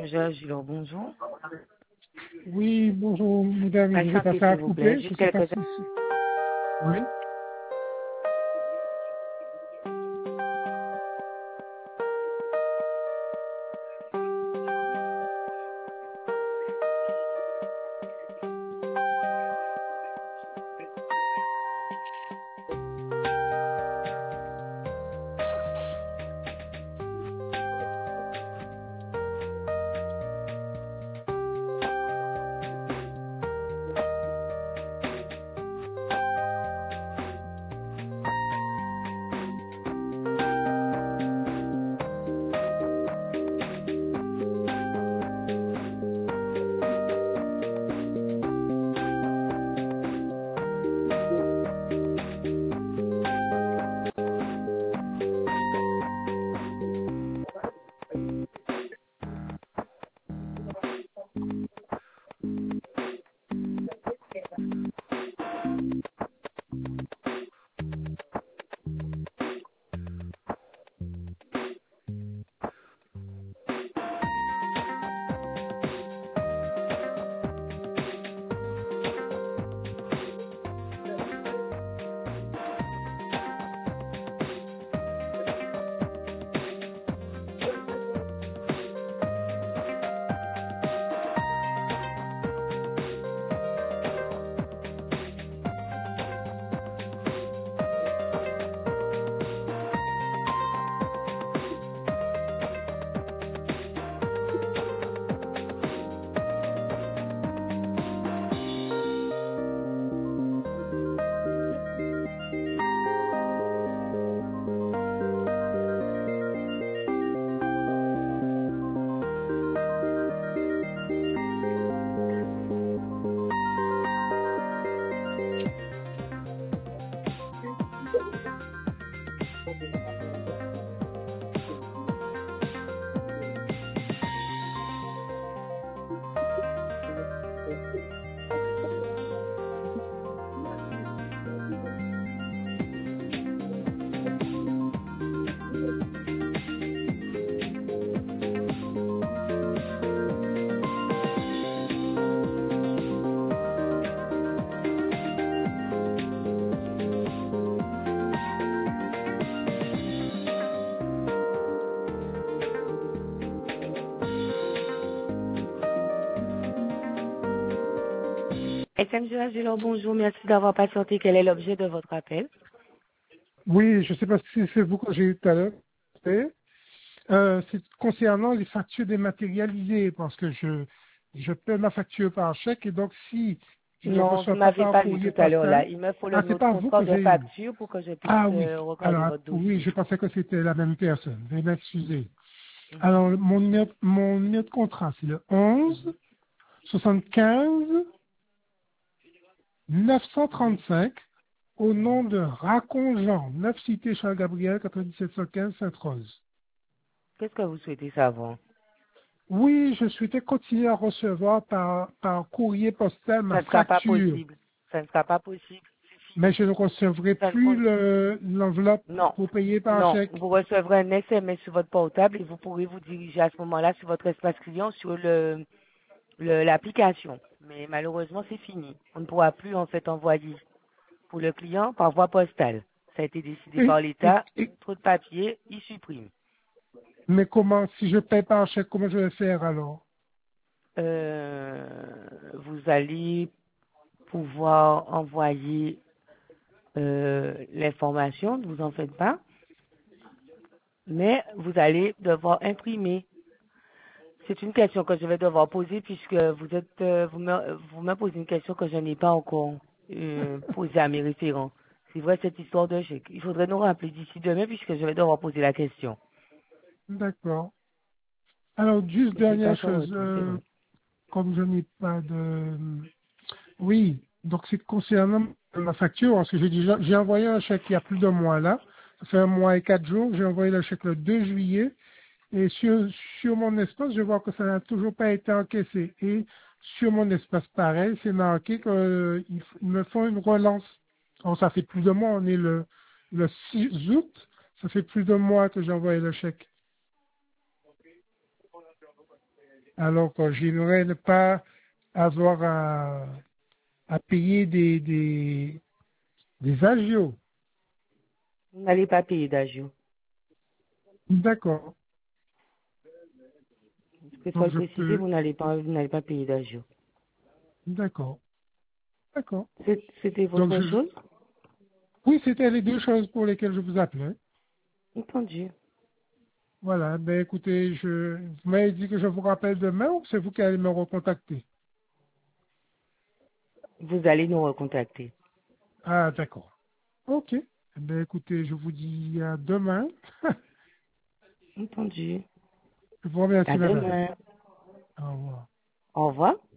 SMG Gilles, bonjour. Oui, bonjour, mesdames. Je vais Patientez, passer à s'il vous plaît, couper. Je juste sais pas quelques si... Oui. SMG Gilles, bonjour, merci d'avoir patienté. Quel est l'objet de votre appel? Oui, je ne sais pas si c'est vous que j'ai eu tout à l'heure. C'est concernant les factures dématérialisées, parce que je paie ma facture par chèque, et donc si je ne Non, vous reçois pas m'avez par pas eu courrier tout à l'heure là. postal... Il me faut le Ah, c'est numéro de pas vous compte que de j'ai eu. facture pour que je puisse Ah oui. regarder Alors, votre oui, dossier. je pensais que c'était la même personne. Veuillez m'excuser. Mhm. Alors, mon numéro de contrat, c'est le 11 75 935 au nom de Racon Jean, 9 cité Charles Gabriel, 9715 Sainte-Rose. Qu'est-ce que vous souhaitez savoir? Oui, je souhaitais continuer à recevoir par courrier postal Ça ma ne sera pas facture, possible. Ça ne sera pas possible. C'est mais je fini. ne recevrai Ça ne plus con- l'enveloppe Non. pour payer par Non. chèque. Vous recevrez un SMS sur votre portable et vous pourrez vous diriger à ce moment-là sur votre espace client sur l'application. Mais malheureusement, c'est fini. On ne pourra plus en fait envoyer pour le client par voie postale. Ça a été décidé Et, par et, l'État. et- Trop de papier, il supprime. mais comment, si je paye par chèque, comment je vais faire alors? Vous allez pouvoir envoyer l'information, ne vous en faites pas, mais vous allez devoir imprimer. C'est une question que je vais devoir poser puisque vous me posez une question que je n'ai pas encore posée à mes référents. C'est vrai cette histoire de chèque. Il faudrait nous rappeler d'ici demain puisque je vais devoir poser la question. D'accord. Alors, juste J'ai pas dernière son chose, retour, c'est vrai. comme je n'ai pas de... Oui, donc c'est concernant ma facture, parce que j'ai envoyé un chèque il y a plus d'un mois là, ça fait un mois et 4 jours, j'ai envoyé le chèque le 2 juillet, et sur mon espace, je vois que ça n'a toujours pas été encaissé. Et sur mon espace, pareil, c'est marqué qu'ils me font une relance. Alors, ça fait plus de mois, on est le 6 août, ça fait plus de mois que j'ai envoyé le chèque. Alors, j'aimerais ne pas avoir à payer des agios. Vous n'allez pas payer d'ajout. D'accord. Que soit Donc, le je préciser, peux. vous n'allez pas payer d'ajout. D'accord. D'accord. C'était Donc, votre chose? oui, c'était les deux choses pour lesquelles je vous appelais. Entendu. Voilà. Ben, écoutez, vous m'avez dit que je vous rappelle demain ou c'est vous qui allez me recontacter? Vous allez nous recontacter. Ah, d'accord. OK. Ben, écoutez, je vous dis à demain. Entendu. Je vous remercie, À madame. demain. Au revoir. Au revoir.